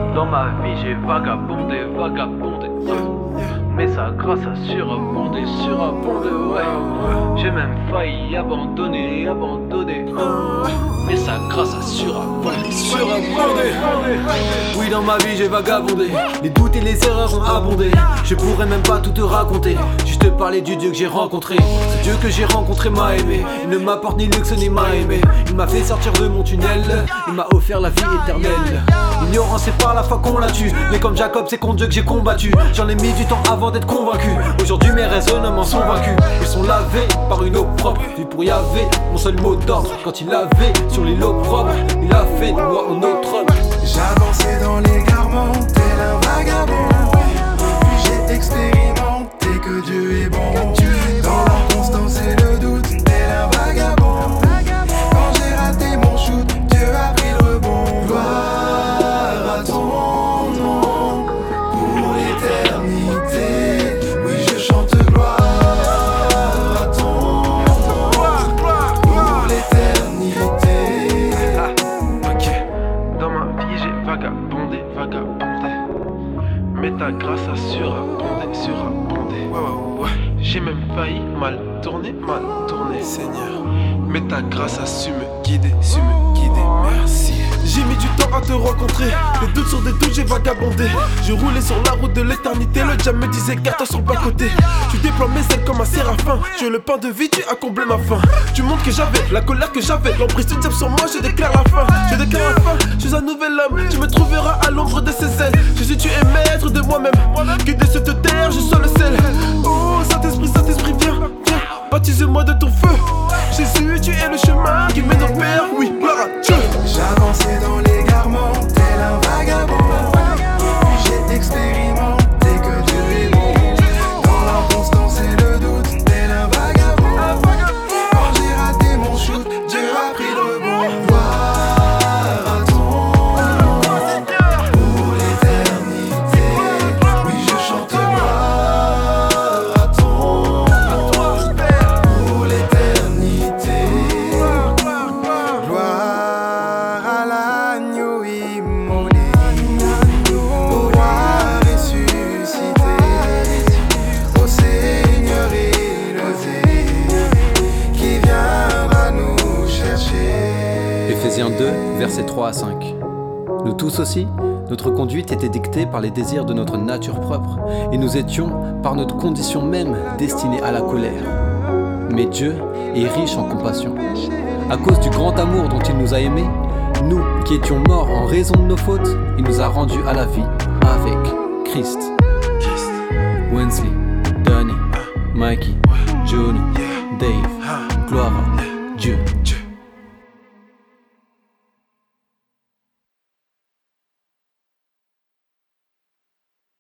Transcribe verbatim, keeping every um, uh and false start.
Dans ma vie j'ai vagabondé, vagabondé mais ça grâce à surabondé, surabondé, ouais. J'ai même failli abandonner, abandonner mais ça grâce à surabondé, surabondé. Oui, dans ma vie j'ai vagabondé, les doutes et les erreurs ont abondé. Je pourrais même pas tout te raconter, juste te parler du Dieu que j'ai rencontré. Ce Dieu que j'ai rencontré m'a aimé, il ne m'apporte ni luxe ni m'a aimé. Il m'a fait sortir de mon tunnel, il m'a offert la vie éternelle. L'ignorance c'est par la foi qu'on la tue, mais comme Jacob c'est contre Dieu que j'ai combattu. J'en ai mis du temps avant d'être convaincu, aujourd'hui mes raisonnements sont vaincus. Ils sont lavés par une eau propre, vu pour Yahvé, mon seul mot d'ordre. Quand il avait sur les lots propres, il a fait de moi un autre homme. J'avançais dans l'égarement, tel un vagabond. Puis j'ai expérimenté que Dieu est bon. Dans l'inconstance et le doute, tel un vagabond. Quand j'ai raté mon shoot, Dieu a pris le rebond. Gloire à ton nom pour l'éternité. Oui, je chante gloire à ton nom pour l'éternité. Dans ma vie j'ai vagabondé, vagabondé mais ta grâce a surabondé, surabondé, ouais, ouais, ouais. J'ai même failli mal tourner, mal tourner, Seigneur, mais ta grâce a su me guider, su me guider, merci. J'ai mis du temps à te rencontrer, les doutes sur des doutes j'ai vagabondé. Je roulais sur la route de l'éternité, le diable me disait garde-toi sur le bas-côté. Tu déploies mes ailes comme un séraphin, tu es le pain de vie, tu as comblé ma faim. Tu montres que j'avais, la colère que j'avais, l'emprise du diable sur moi, je déclare la fin. Je déclare la fin, je suis un nouvel homme, tu me trouveras à l'ombre de ses ailes. Jésus tu es maître de moi-même, que de cette terre je sois le sel. Oh Saint-Esprit, Saint-Esprit viens, viens, baptise-moi de ton feu. Jésus tu es le chemin qui mène au Père, oui gloire à Dieu. J'avançais dans l'égarement, tel un vagabond. Puis j'ai expérimenté que Dieu est bon. Dans l'inconstance et le doute, tel un vagabond. Quand j'ai raté mon shoot, Dieu a pris le rebond. Gloire à ton nom pour l'éternité. Oui, je chante gloire à ton nom pour l'éternité. Gloire à l'agneau immolé, au roi ressuscité, au Seigneur élevé, qui viendra nous chercher. Éphésiens deux, versets trois à cinq. Nous tous aussi, notre conduite était dictée par les désirs de notre nature propre, et nous étions, par notre condition même, destinés à la colère. Mais Dieu est riche en compassion. À cause du grand amour dont il nous a aimés, nous qui étions morts en raison de nos fautes, il nous a rendus à la vie avec Christ. Wensley, Danny, Mikey, Johnny, Dave, gloire à Dieu.